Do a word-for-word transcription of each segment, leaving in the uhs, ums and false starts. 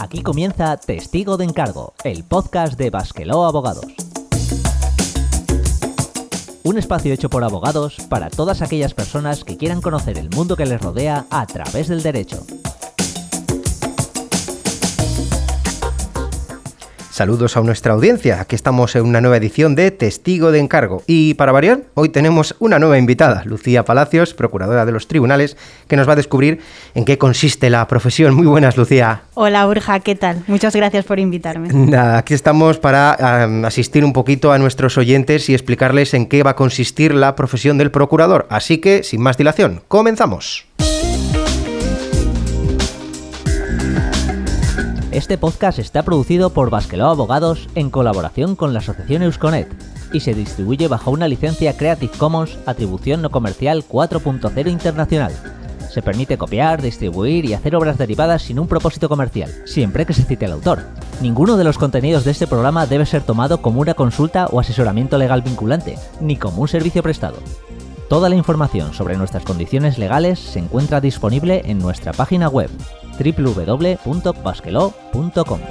Aquí comienza Testigo de Encargo, el podcast de Basqueló Abogados. Un espacio hecho por abogados para todas aquellas personas que quieran conocer el mundo que les rodea a través del derecho. Saludos a nuestra audiencia, aquí estamos en una nueva edición de Testigo de Encargo y para variar, hoy tenemos una nueva invitada, Lucía Palacios, procuradora de los tribunales, que nos va a descubrir en qué consiste la profesión. Muy buenas, Lucía. Hola, Borja, ¿qué tal? Muchas gracias por invitarme. Nada, aquí estamos para um, asistir un poquito a nuestros oyentes y explicarles en qué va a consistir la profesión del procurador, así que, sin más dilación, comenzamos. Este podcast está producido por Basqueló Abogados en colaboración con la asociación Eusconet y se distribuye bajo una licencia Creative Commons Atribución No Comercial cuatro punto cero Internacional. Se permite copiar, distribuir y hacer obras derivadas sin un propósito comercial, siempre que se cite al autor. Ninguno de los contenidos de este programa debe ser tomado como una consulta o asesoramiento legal vinculante, ni como un servicio prestado. Toda la información sobre nuestras condiciones legales se encuentra disponible en nuestra página web doble u doble u doble u punto basqueló punto com.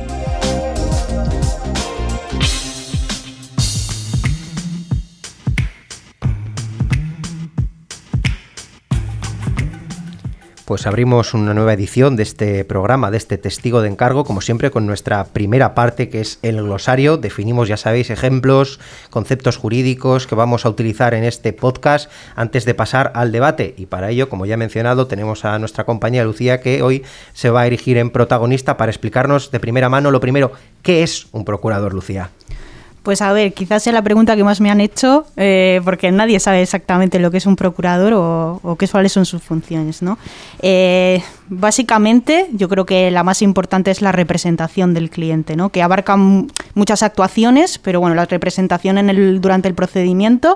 Pues abrimos una nueva edición de este programa, de este Testigo de Encargo, como siempre con nuestra primera parte, que es el glosario. Definimos, ya sabéis, ejemplos, conceptos jurídicos que vamos a utilizar en este podcast antes de pasar al debate. Y para ello, como ya he mencionado, tenemos a nuestra compañera Lucía, que hoy se va a erigir en protagonista para explicarnos de primera mano lo primero, ¿qué es un procurador, Lucía? Pues a ver, quizás sea la pregunta que más me han hecho, eh, porque nadie sabe exactamente lo que es un procurador o, o qué cuáles son sus funciones, ¿no? Eh, básicamente, yo creo que la más importante es la representación del cliente, ¿no? Que abarca m- muchas actuaciones, pero bueno, la representación en el, durante el procedimiento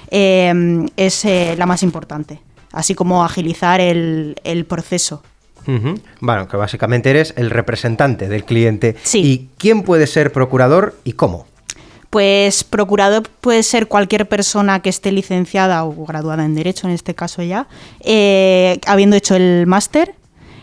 eh, es eh, la más importante, así como agilizar el, el proceso. Uh-huh. Bueno, que básicamente eres el representante del cliente. Sí. ¿Y quién puede ser procurador y cómo? Pues procurador puede ser cualquier persona que esté licenciada o graduada en Derecho, en este caso ya, eh, habiendo hecho el máster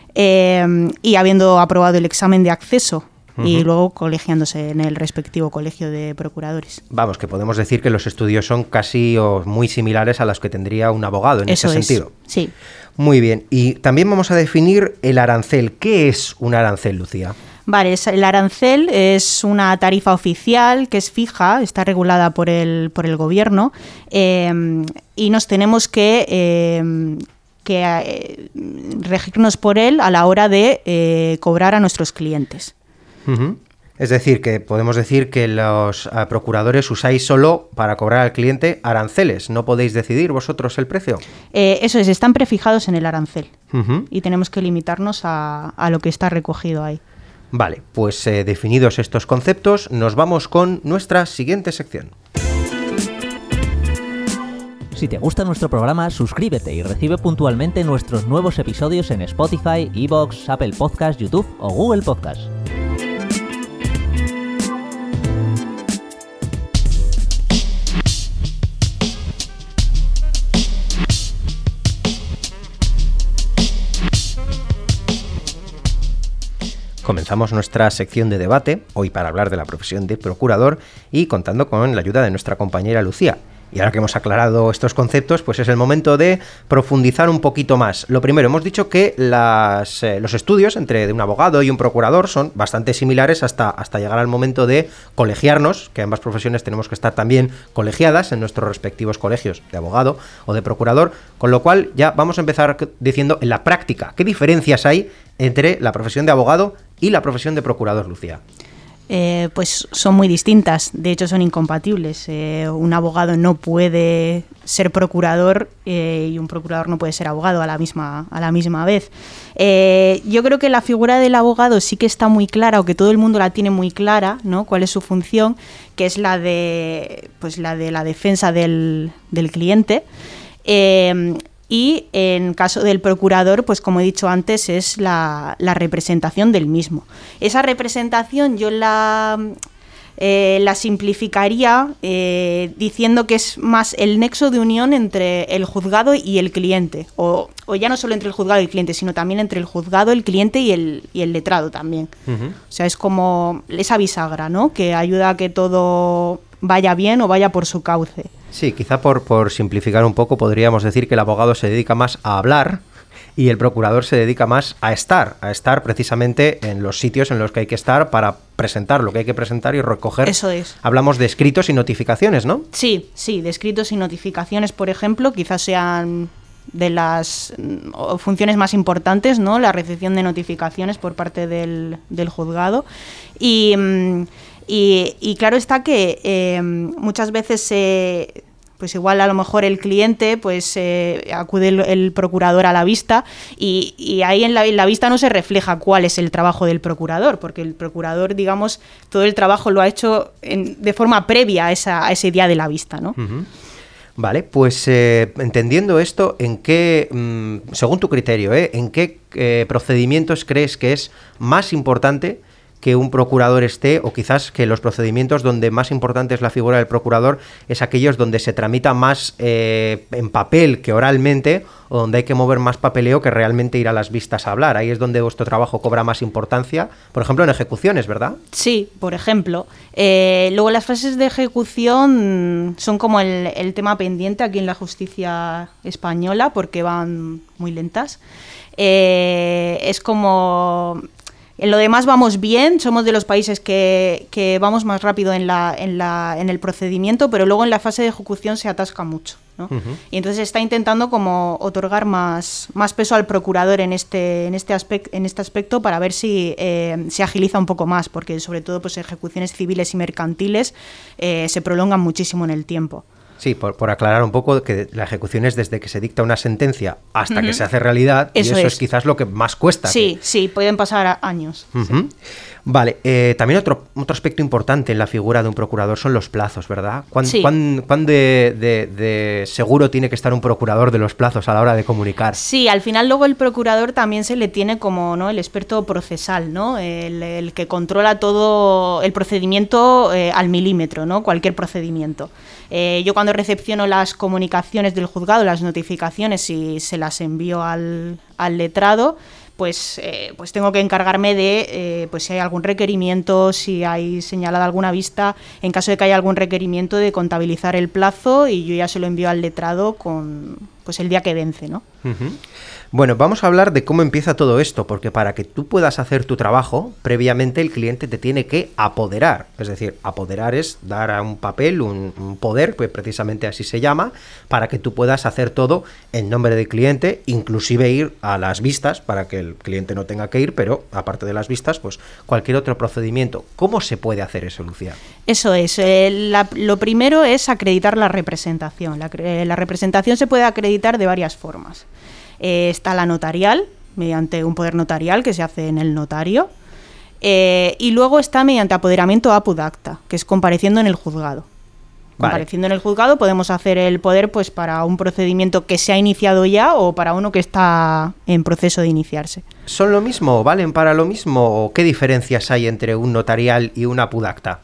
eh, y habiendo aprobado el examen de acceso. Uh-huh. Y luego colegiándose en el respectivo colegio de procuradores. Vamos, que podemos decir que los estudios son casi o muy similares a los que tendría un abogado en Eso ese es. sentido. Sí. Muy bien, y también vamos a definir el arancel. ¿Qué es un arancel, Lucía? Vale, el arancel es una tarifa oficial que es fija, está regulada por el, por el gobierno eh, y nos tenemos que, eh, que eh, regirnos por él a la hora de eh, cobrar a nuestros clientes. Uh-huh. Es decir, que podemos decir que los uh, procuradores usáis solo para cobrar al cliente aranceles, ¿no podéis decidir vosotros el precio? Eh, eso es, están prefijados en el arancel uh-huh. y tenemos que limitarnos a, a lo que está recogido ahí. Vale, pues eh, definidos estos conceptos, nos vamos con nuestra siguiente sección. Si te gusta nuestro programa, suscríbete y recibe puntualmente nuestros nuevos episodios en Spotify, iVoox, Apple Podcasts, YouTube o Google Podcasts. Comenzamos nuestra sección de debate, hoy para hablar de la profesión de procurador y contando con la ayuda de nuestra compañera Lucía. Y ahora que hemos aclarado estos conceptos, pues es el momento de profundizar un poquito más. Lo primero, hemos dicho que las, eh, los estudios entre de un abogado y un procurador son bastante similares hasta, hasta llegar al momento de colegiarnos, que ambas profesiones tenemos que estar también colegiadas en nuestros respectivos colegios de abogado o de procurador, con lo cual ya vamos a empezar diciendo en la práctica, ¿qué diferencias hay entre la profesión de abogado y la profesión de procurador, Lucía? Eh, pues son muy distintas, de hecho son incompatibles. Eh, un abogado no puede ser procurador eh, y un procurador no puede ser abogado a la misma, a la misma vez. Eh, yo creo que la figura del abogado sí que está muy clara, o que todo el mundo la tiene muy clara, ¿no? Cuál es su función, que es la de, pues la de la defensa del, del cliente. Eh, Y en caso del procurador, pues como he dicho antes, es la, la representación del mismo. Esa representación yo la, eh, la simplificaría eh, diciendo que es más el nexo de unión entre el juzgado y el cliente, o, o ya no solo entre el juzgado y el cliente, sino también entre el juzgado, el cliente y el, y el letrado también. Uh-huh. O sea, es como esa bisagra, ¿no?, que ayuda a que todo vaya bien o vaya por su cauce. Sí, quizá por, por simplificar un poco podríamos decir que el abogado se dedica más a hablar y el procurador se dedica más a estar, a estar precisamente en los sitios en los que hay que estar para presentar lo que hay que presentar y recoger. Eso es. Hablamos de escritos y notificaciones, ¿no? Sí, sí, de escritos y notificaciones, por ejemplo, quizás sean de las funciones más importantes, ¿no?, la recepción de notificaciones por parte del, del juzgado. Y, y, y claro está que eh, muchas veces se... Eh, pues igual a lo mejor el cliente pues eh, acude el, el procurador a la vista y, y ahí en la, en la vista no se refleja cuál es el trabajo del procurador, porque el procurador, digamos, todo el trabajo lo ha hecho en, de forma previa a, esa, a ese día de la vista, ¿no? Uh-huh. Vale, pues eh, entendiendo esto, ¿en qué, mmm, según tu criterio, eh, en qué eh, procedimientos crees que es más importante que un procurador esté, o quizás que los procedimientos donde más importante es la figura del procurador es aquellos donde se tramita más eh, en papel que oralmente, o donde hay que mover más papeleo que realmente ir a las vistas a hablar? Ahí es donde vuestro trabajo cobra más importancia, por ejemplo en ejecuciones, ¿verdad? Sí, por ejemplo. Eh, luego las fases de ejecución son como el, el tema pendiente aquí en la justicia española porque van muy lentas. Eh, es como... En lo demás vamos bien, somos de los países que, que vamos más rápido en, la, en, la, en el procedimiento, pero luego en la fase de ejecución se atasca mucho, ¿no? Uh-huh. Y entonces está intentando como otorgar más, más peso al procurador en este, en este, aspect, en este aspecto para ver si eh, se agiliza un poco más, porque sobre todo pues ejecuciones civiles y mercantiles eh, se prolongan muchísimo en el tiempo. Sí, por, por aclarar un poco que la ejecución es desde que se dicta una sentencia hasta uh-huh. que se hace realidad, eso y eso es. es quizás lo que más cuesta. Sí, que... sí, pueden pasar años. Uh-huh. Sí. Vale, eh, también otro, otro aspecto importante en la figura de un procurador son los plazos, ¿verdad? ¿Cuán, sí. cuán, cuán de, de, de seguro tiene que estar un procurador de los plazos a la hora de comunicar? Sí, al final luego el procurador también se le tiene como, ¿no?, el experto procesal, ¿no?, el, el que controla todo el procedimiento eh, al milímetro, ¿no?, cualquier procedimiento. Eh, yo cuando recepciono las comunicaciones del juzgado, las notificaciones y se las envío al, al letrado, pues, eh, pues tengo que encargarme de eh, pues si hay algún requerimiento, si hay señalada alguna vista, en caso de que haya algún requerimiento, de contabilizar el plazo y yo ya se lo envío al letrado con pues el día que vence, ¿no? Uh-huh. Bueno, vamos a hablar de cómo empieza todo esto, porque para que tú puedas hacer tu trabajo, previamente el cliente te tiene que apoderar. Es decir, apoderar es dar a un papel un, un poder, pues precisamente así se llama, para que tú puedas hacer todo en nombre del cliente, inclusive ir a las vistas, para que el cliente no tenga que ir, pero aparte de las vistas, pues cualquier otro procedimiento. ¿Cómo se puede hacer eso, Lucía? Eso es. Eh, la, lo primero es acreditar la representación. La, eh, la representación se puede acreditar de varias formas. Eh, está la notarial, mediante un poder notarial que se hace en el notario, eh, y luego está mediante apoderamiento apud acta, que es compareciendo en el juzgado. Vale. Compareciendo en el juzgado podemos hacer el poder pues para un procedimiento que se ha iniciado ya o para uno que está en proceso de iniciarse. ¿Son lo mismo? ¿Valen para lo mismo? ¿O qué diferencias hay entre un notarial y un apud acta?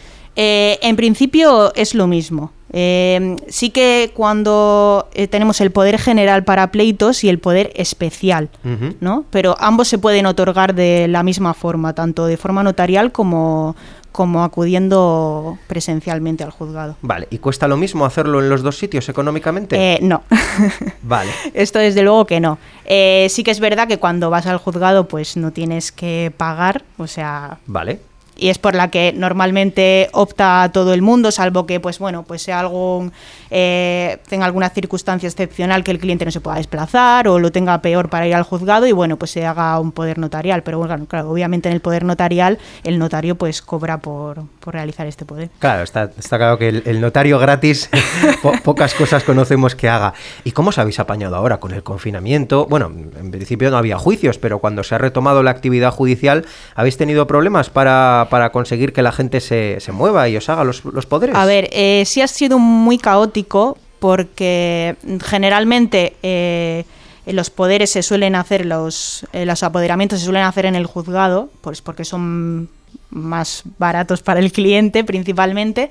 Eh, en principio es lo mismo. Eh, sí que cuando eh, tenemos el poder general para pleitos y el poder especial, uh-huh. ¿no? Pero ambos se pueden otorgar de la misma forma, tanto de forma notarial como, como acudiendo presencialmente al juzgado. Vale, ¿y cuesta lo mismo hacerlo en los dos sitios económicamente? Eh, no. Vale. Esto desde luego que no. Eh, sí que es verdad que cuando vas al juzgado pues no tienes que pagar, o sea... Vale. Y es por la que normalmente opta todo el mundo, salvo que pues bueno pues sea algún eh, tenga alguna circunstancia excepcional que el cliente no se pueda desplazar o lo tenga peor para ir al juzgado y bueno pues se haga un poder notarial. Pero bueno, claro, obviamente en el poder notarial el notario pues cobra por, por realizar este poder. Claro, está, está claro que el, el notario gratis po- pocas cosas conocemos que haga. ¿Y cómo os habéis apañado ahora con el confinamiento? Bueno, en principio no había juicios, pero cuando se ha retomado la actividad judicial, ¿habéis tenido problemas para para conseguir que la gente se, se mueva y os haga los, los poderes? A ver, eh, sí ha sido muy caótico porque generalmente eh, los poderes se suelen hacer, los, eh, los apoderamientos se suelen hacer en el juzgado, pues porque son más baratos para el cliente principalmente,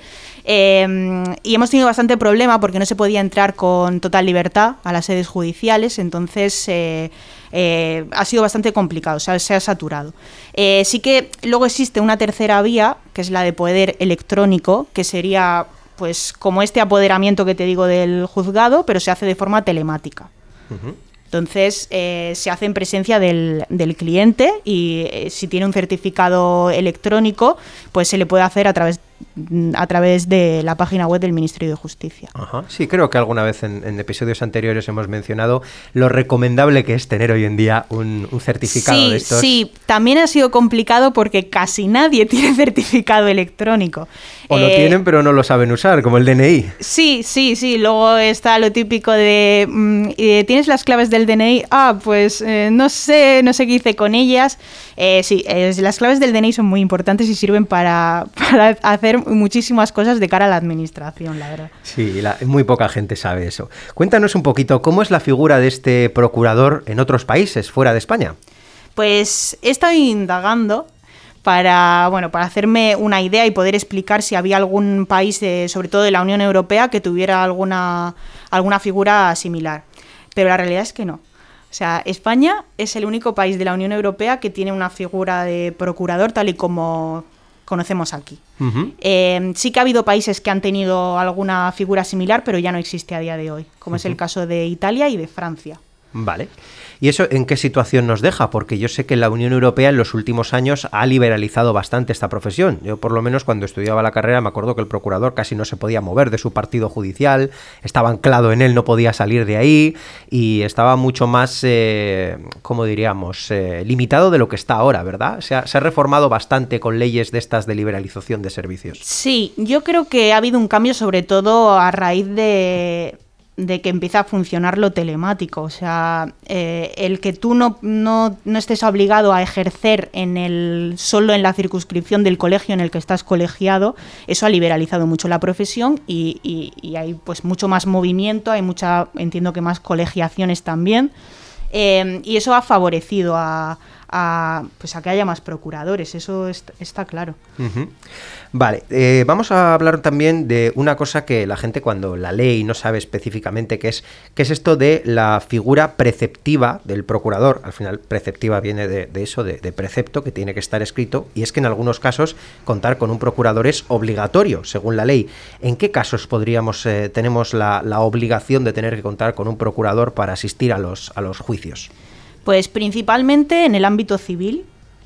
eh, y hemos tenido bastante problema porque no se podía entrar con total libertad a las sedes judiciales, entonces eh, eh, ha sido bastante complicado, o sea, se ha saturado. Eh, sí que luego existe una tercera vía, que es la de poder electrónico, que sería pues como este apoderamiento que te digo del juzgado, pero se hace de forma telemática. Uh-huh. Entonces, eh, se hace en presencia del, del cliente y eh, si tiene un certificado electrónico, pues se le puede hacer a través a través de la página web del Ministerio de Justicia. Ajá. Sí, creo que alguna vez en, en episodios anteriores hemos mencionado lo recomendable que es tener hoy en día un, un certificado sí, de estos. Sí, también ha sido complicado porque casi nadie tiene certificado electrónico. O lo eh, tienen pero no lo saben usar, como el D N I. Sí, sí, sí. Luego está lo típico de mmm, ¿tienes las claves del D N I? Ah, pues eh, no sé, no sé qué hice con ellas. Eh, sí, eh, las claves del D N I son muy importantes y sirven para, para hacer muchísimas cosas de cara a la administración, la verdad. Sí, la, muy poca gente sabe eso. Cuéntanos un poquito, ¿cómo es la figura de este procurador en otros países, fuera de España? Pues he estado indagando para, bueno, para hacerme una idea y poder explicar si había algún país, de, sobre todo de la Unión Europea, que tuviera alguna, alguna figura similar. Pero la realidad es que no. O sea, España es el único país de la Unión Europea que tiene una figura de procurador tal y como conocemos aquí. Uh-huh. Eh, sí que ha habido países que han tenido alguna figura similar, pero ya no existe a día de hoy, como uh-huh. es el caso de Italia y de Francia. Vale. ¿Y eso en qué situación nos deja? Porque yo sé que la Unión Europea en los últimos años ha liberalizado bastante esta profesión. Yo, por lo menos, cuando estudiaba la carrera, me acuerdo que el procurador casi no se podía mover de su partido judicial, estaba anclado en él, no podía salir de ahí y estaba mucho más, eh, ¿cómo diríamos?, eh, limitado de lo que está ahora, ¿verdad? Se ha, se ha reformado bastante con leyes de estas de liberalización de servicios. Sí, yo creo que ha habido un cambio sobre todo a raíz de... de que empieza a funcionar lo telemático, o sea, eh, el que tú no, no, no estés obligado a ejercer en el solo en la circunscripción del colegio en el que estás colegiado, eso ha liberalizado mucho la profesión y, y, y hay pues mucho más movimiento, hay mucha, entiendo que más colegiaciones también, eh, y eso ha favorecido a, a, pues a que haya más procuradores, eso est- está claro. Uh-huh. Vale, eh, vamos a hablar también de una cosa que la gente cuando la lee y no sabe específicamente qué es, qué es esto de la figura preceptiva del procurador. Al final, preceptiva viene de, de eso, de, de precepto, que tiene que estar escrito, y es que en algunos casos contar con un procurador es obligatorio, según la ley. ¿En qué casos podríamos, eh, tenemos la, la obligación de tener que contar con un procurador para asistir a los, a los juicios? Pues principalmente en el ámbito civil,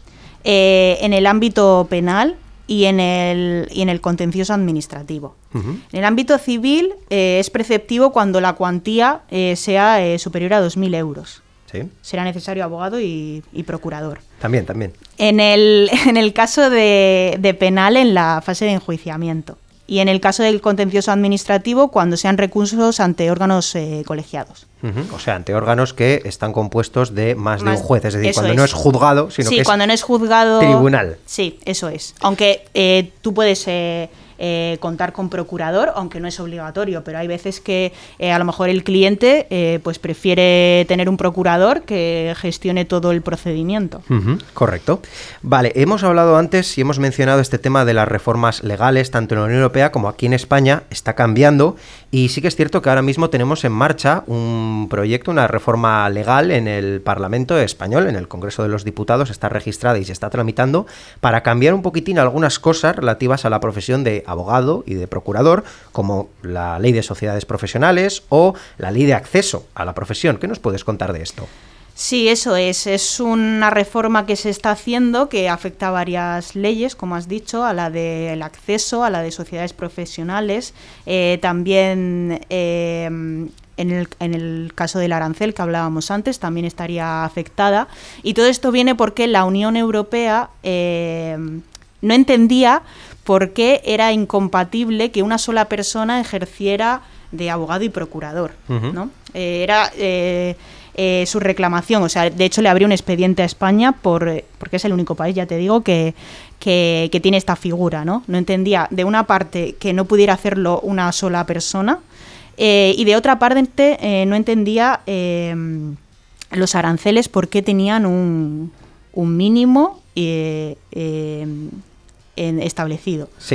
eh, en el ámbito penal y en el, y en el contencioso administrativo. Uh-huh. En el ámbito civil eh, es preceptivo cuando la cuantía eh, sea eh, superior a dos mil euros. ¿Sí? Será necesario abogado y, y procurador. También, también. En el, en el caso de, de penal, en la fase de enjuiciamiento. Y en el caso del contencioso administrativo, cuando sean recursos ante órganos eh, colegiados. Uh-huh. O sea, ante órganos que están compuestos de más, más de un juez. Es decir, cuando es. no es juzgado, sino sí, que es cuando no es juzgado, tribunal. Sí, eso es. Aunque eh, tú puedes eh, eh, contar con procurador, aunque no es obligatorio, pero hay veces que eh, a lo mejor el cliente eh, pues prefiere tener un procurador que gestione todo el procedimiento. Uh-huh. Correcto. Vale, hemos hablado antes y hemos mencionado este tema de las reformas legales, tanto en la Unión Europea como aquí en España, está cambiando, y sí que es cierto que ahora mismo tenemos en marcha un proyecto, una reforma legal en el Parlamento español, en el Congreso de los Diputados, está registrada y se está tramitando para cambiar un poquitín algunas cosas relativas a la profesión de abogado y de procurador, como la ley de sociedades profesionales o la ley de acceso a la profesión. ¿Qué nos puedes contar de esto? Sí, eso es. Es una reforma que se está haciendo que afecta a varias leyes, como has dicho, a la del acceso, a la de sociedades profesionales, eh, también eh, en, el, en el caso del arancel que hablábamos antes, también estaría afectada. Y todo esto viene porque la Unión Europea eh, no entendía por qué era incompatible que una sola persona ejerciera de abogado y procurador, uh-huh. ¿no? Eh, era... Eh, Eh, su reclamación, o sea, de hecho le abrió un expediente a España por, porque es el único país, ya te digo, que, que, que tiene esta figura, ¿no? No entendía, de una parte, que no pudiera hacerlo una sola persona, eh, y de otra parte eh, no entendía eh, los aranceles por qué tenían un, un mínimo eh, eh, en establecido. Sí.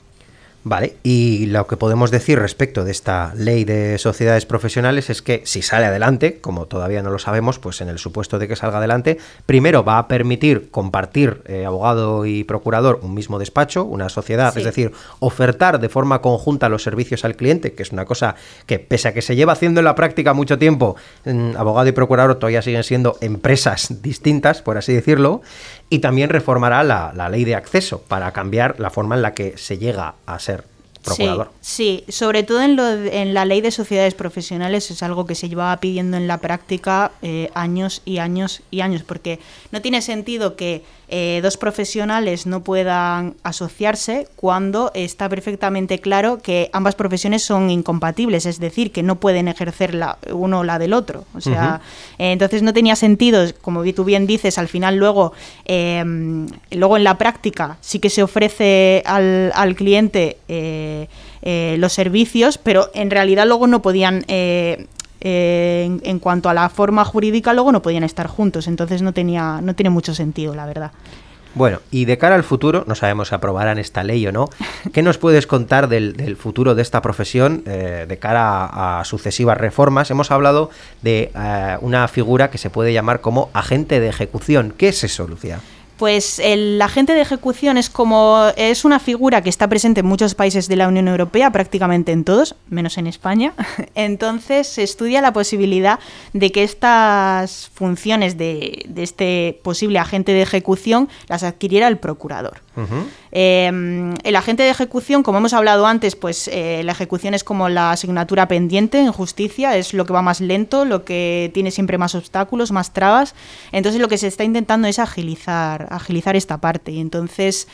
Vale, y lo que podemos decir respecto de esta ley de sociedades profesionales es que si sale adelante, como todavía no lo sabemos, pues en el supuesto de que salga adelante, primero va a permitir compartir eh, abogado y procurador un mismo despacho, una sociedad, sí. Es decir, ofertar de forma conjunta los servicios al cliente, que es una cosa que pese a que se lleva haciendo en la práctica mucho tiempo, eh, abogado y procurador todavía siguen siendo empresas distintas, por así decirlo, y también reformará la, la ley de acceso para cambiar la forma en la que se llega a ser procurador. Sí, sí, sobre todo en, lo, en la ley de sociedades profesionales es algo que se llevaba pidiendo en la práctica eh, años y años y años, porque no tiene sentido que eh, dos profesionales no puedan asociarse cuando está perfectamente claro que ambas profesiones son incompatibles, es decir, que no pueden ejercer la, uno la del otro. O sea, uh-huh. eh, entonces no tenía sentido, como tú bien dices, al final luego, eh, luego en la práctica sí que se ofrece al, al cliente eh, Eh, los servicios, pero en realidad luego no podían, eh, eh, en, en cuanto a la forma jurídica, luego no podían estar juntos, entonces no tenía, no tiene mucho sentido, la verdad. Bueno, y de cara al futuro, no sabemos si aprobarán esta ley o no, ¿qué nos puedes contar del, del futuro de esta profesión eh, de cara a, a sucesivas reformas? Hemos hablado de eh, una figura que se puede llamar como agente de ejecución. ¿Qué es eso, Lucía? Pues el agente de ejecución es como es una figura que está presente en muchos países de la Unión Europea, prácticamente en todos, menos en España. Entonces se estudia la posibilidad de que estas funciones de, de este posible agente de ejecución las adquiriera el procurador. Uh-huh. Eh, el agente de ejecución, como hemos hablado antes, pues eh, la ejecución es como la asignatura pendiente en justicia, es lo que va más lento, lo que tiene siempre más obstáculos, más trabas. Entonces lo que se está intentando es agilizar agilizar esta parte y entonces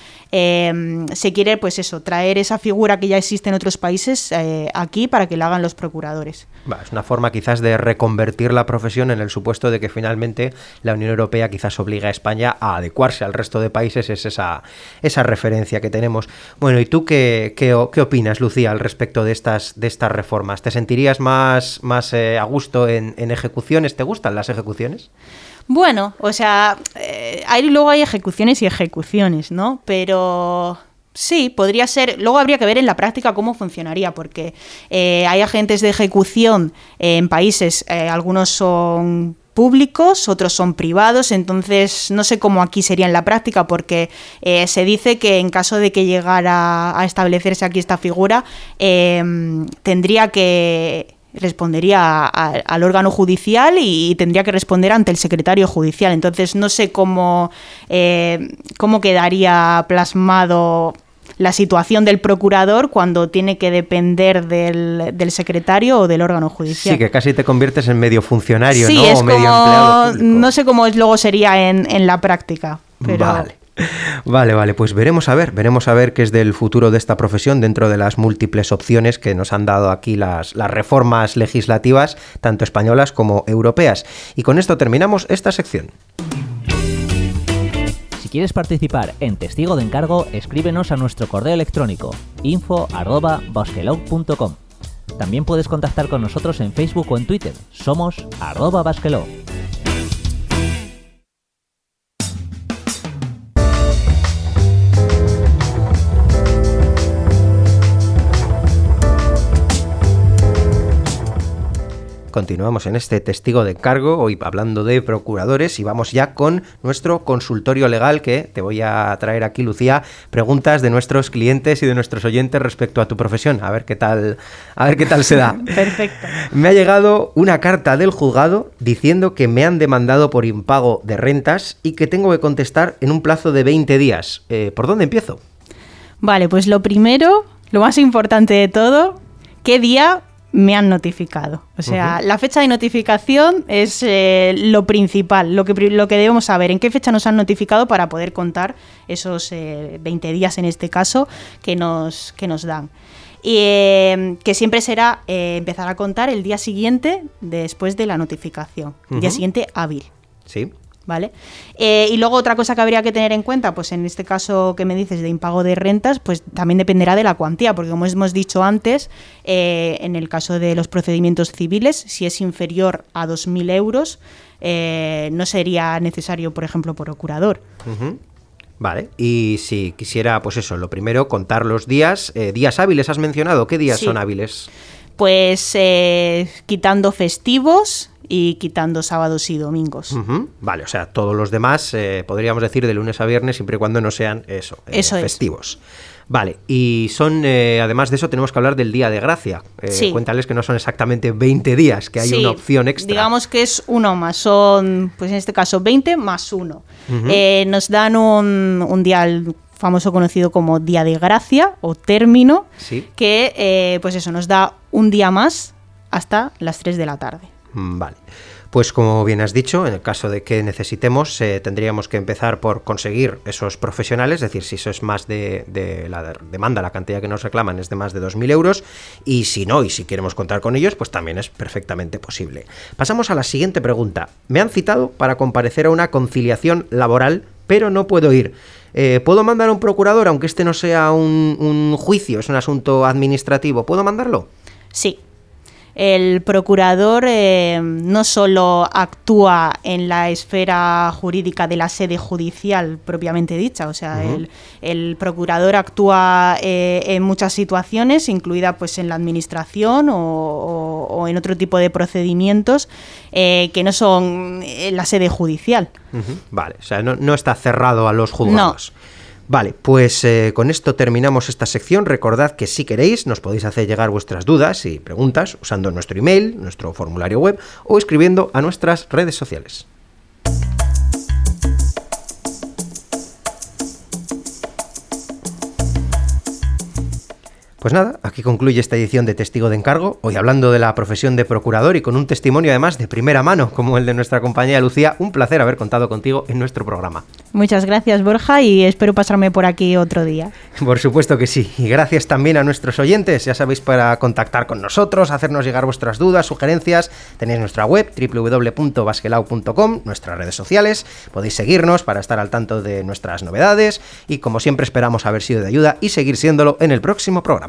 eh, se quiere pues eso, traer esa figura que ya existe en otros países eh, aquí para que la hagan los procuradores. Va, es una forma quizás de reconvertir la profesión en el supuesto de que finalmente la Unión Europea quizás obliga a España a adecuarse al resto de países, es esa, esa referencia que tenemos. Bueno, ¿y tú qué, qué, qué opinas, Lucía, al respecto de estas, de estas reformas? ¿Te sentirías más, más eh, a gusto en, en ejecuciones? ¿Te gustan las ejecuciones? Bueno, o sea, eh, hay, luego hay ejecuciones y ejecuciones, ¿no? Pero sí, podría ser. Luego habría que ver en la práctica cómo funcionaría, porque eh, hay agentes de ejecución eh, en países, eh, algunos son públicos, otros son privados, entonces no sé cómo aquí sería en la práctica, porque eh, se dice que en caso de que llegara a establecerse aquí esta figura, eh, tendría que... respondería a, a, al órgano judicial y, y tendría que responder ante el secretario judicial. Entonces no sé cómo, eh, cómo quedaría plasmado la situación del procurador cuando tiene que depender del, del secretario o del órgano judicial. Sí, que casi te conviertes en medio funcionario, sí, ¿no? Es o medio como, empleado público. No sé cómo es, luego sería en, en la práctica. Pero... Vale. Vale, vale, pues veremos a ver, veremos a ver qué es del futuro de esta profesión dentro de las múltiples opciones que nos han dado aquí las, las reformas legislativas, tanto españolas como europeas. Y con esto terminamos esta sección. Si quieres participar en Testigo de Encargo, escríbenos a nuestro correo electrónico info arroba basquelaw punto com. También puedes contactar con nosotros en Facebook o en Twitter. Somos arroba basquelaw. Continuamos en este Testigo de Encargo, hoy hablando de procuradores, y vamos ya con nuestro consultorio legal, que te voy a traer aquí, Lucía, preguntas de nuestros clientes y de nuestros oyentes respecto a tu profesión, a ver qué tal, a ver qué tal se da. Perfecto. Me ha llegado una carta del juzgado diciendo que me han demandado por impago de rentas y que tengo que contestar en un plazo de veinte días. Eh, ¿Por dónde empiezo? Vale, pues lo primero, lo más importante de todo, ¿qué día me han notificado? O sea, uh-huh. La fecha de notificación es eh, lo principal, lo que, lo que debemos saber, en qué fecha nos han notificado para poder contar esos eh, veinte días en este caso que nos, que nos dan. Y eh, que siempre será eh, empezar a contar el día siguiente después de la notificación, uh-huh. el día siguiente hábil. Sí. ¿Vale? Eh, y luego otra cosa que habría que tener en cuenta, pues en este caso que me dices de impago de rentas, pues también dependerá de la cuantía, porque como hemos dicho antes, eh, en el caso de los procedimientos civiles, si es inferior a dos mil euros, eh, no sería necesario, por ejemplo, procurador. Uh-huh. Vale, y si quisiera, pues eso, lo primero, contar los días, eh, días hábiles, ¿has mencionado? ¿Qué días sí. son hábiles? Pues eh, quitando festivos y quitando sábados y domingos. Uh-huh. Vale, o sea, todos los demás, eh, podríamos decir de lunes a viernes, siempre y cuando no sean eso, eh, eso festivos. Es. Vale, y son, eh, además de eso, tenemos que hablar del Día de Gracia. Eh, sí. Cuéntales que no son exactamente veinte días, que hay sí, una opción extra. Digamos que es uno más, son, pues en este caso, veinte más uno. Uh-huh. Eh, nos dan un, un día famoso conocido como Día de Gracia o término, sí. que eh, pues eso, nos da un día más hasta las tres de la tarde. Vale, pues como bien has dicho, en el caso de que necesitemos, eh, tendríamos que empezar por conseguir esos profesionales, es decir, si eso es más de, de la demanda, la cantidad que nos reclaman es de más de dos mil euros, y si no, y si queremos contar con ellos, pues también es perfectamente posible. Pasamos a la siguiente pregunta. Me han citado para comparecer a una conciliación laboral, pero no puedo ir. Eh, ¿Puedo mandar a un procurador, aunque este no sea un, un juicio, es un asunto administrativo? ¿Puedo mandarlo? Sí. El procurador eh, no solo actúa en la esfera jurídica de la sede judicial propiamente dicha, o sea, uh-huh. el, el procurador actúa eh, en muchas situaciones, incluida pues en la administración o, o, o en otro tipo de procedimientos eh, que no son en la sede judicial. Uh-huh. Vale, o sea, no, no está cerrado a los juzgados. No. Vale, pues eh, con esto terminamos esta sección. Recordad que si queréis nos podéis hacer llegar vuestras dudas y preguntas usando nuestro email, nuestro formulario web o escribiendo a nuestras redes sociales. Pues nada, aquí concluye esta edición de Testigo de Encargo, hoy hablando de la profesión de procurador y con un testimonio además de primera mano, como el de nuestra compañera Lucía. Un placer haber contado contigo en nuestro programa. Muchas gracias, Borja, y espero pasarme por aquí otro día. Por supuesto que sí, y gracias también a nuestros oyentes. Ya sabéis, para contactar con nosotros, hacernos llegar vuestras dudas, sugerencias, tenéis nuestra web doble u doble u doble u punto basquelau punto com, nuestras redes sociales, podéis seguirnos para estar al tanto de nuestras novedades y como siempre esperamos haber sido de ayuda y seguir siéndolo en el próximo programa.